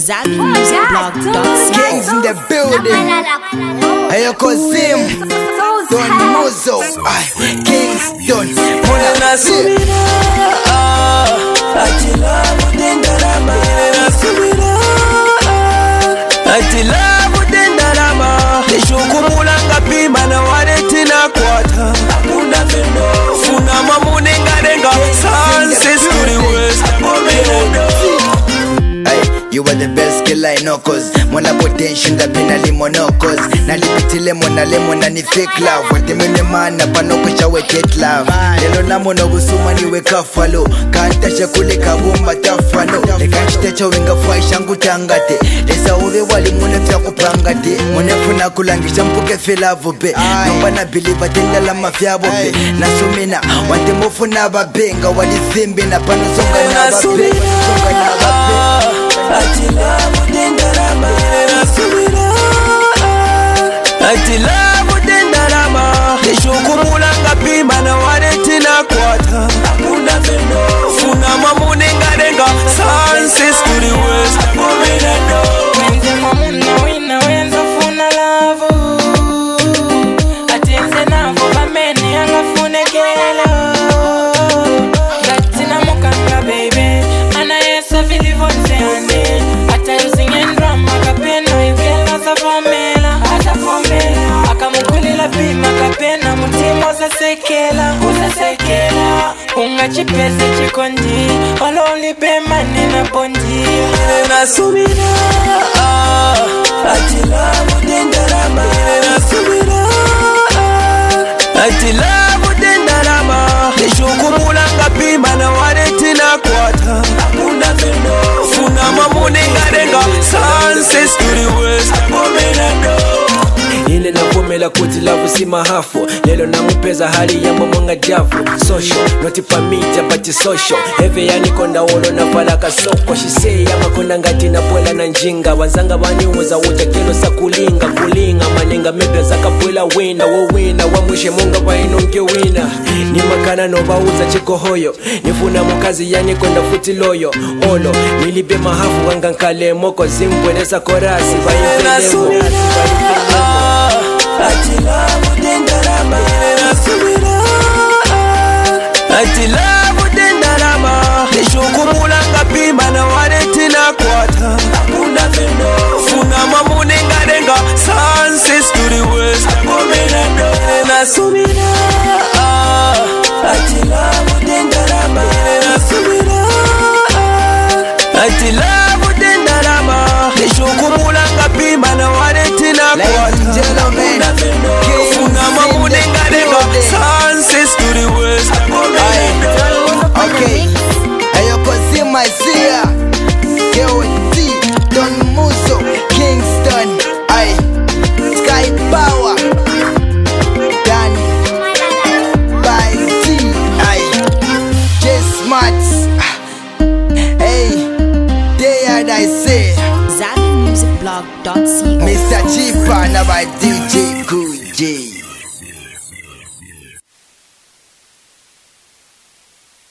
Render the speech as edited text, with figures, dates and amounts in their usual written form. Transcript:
Kings in the building. Hey, yo, Kozim. Don Muzo. Kingston. Mona Sumira. Atila mudendarama nishukumulanga pima na waretina kwata akunda vendo funa mamunengarenga sunset to the west. You are the best killer I know cause Mona potential da pina limono cause Nalipitile mona lemona ni fake love Wate mene mana panoko chawe get love Lelo na mono gusuma niwe kafalo Kanta shakule kabumba tafano Lekanchitecha wenga fuaisha ngutangate Lesa uwe wali mune fya kupangate Mune funa kulangisha mpuke fila vupe Nomba na biliva tenda la mafya vupe Nasumina wante mufuna babenga Wali thimbi na pano songa na babe Atila mudendarama Nasumira Atila mudendarama nishukumulanga pima na waretina kwata akunda vendo funa mamunengarenga sunset to the west. Wenze mamuna wina wenza funa lavo Atenze navo vamene angafune kela Gatina mukanga baby Ana yesa vilivonse ane Ata using and drum akapena Yukela zavomela Akamukulila pima kapena Mutimo zasekela Unga chipese chikondi Ololi bema nina bondi Nasumira Atila mudendarama Nasumira Atila mudendarama nishukumulanga pima na waretina kwata akunda vendo funa mamunengarenga sunset to the west. Ile navumela kuti lavu si mahafu Lelo namupeza hali yambo mwanga javu Social, not pamita but social Heve yani konda wolo na falaka soko She say yama konda ngati na pwela na njinga Wanzanga waniuza uja kelo sa kulinga Manenga mebe zaka pwela wina Wowina wamushe munga wainunke wina Ni makana no bauza chiko hoyo Nifuna mukazi yani konda futi loyo Olo, nilibe mahafu wanga nkale moko Zimbweleza korasi Bayimpele Atila mudendarama Nasumira Atila mudendarama nishukumulanga pima na waretina kwata akunda vendo funa mamunengarenga sunset to the west. Nasumira Atila mudendarama Nasumira Atila mudendarama nishukumulanga pima na waretina kwata funa mamunengarenga sunset to the west. Okay, ayo Kozim Isaiah KOT, Don Muzo, Kingston, Sky Power, Danny, by T, J Smarts, there I say, ZambianMusicBlog.co Mr. Cheaper, now by DJ Cool J.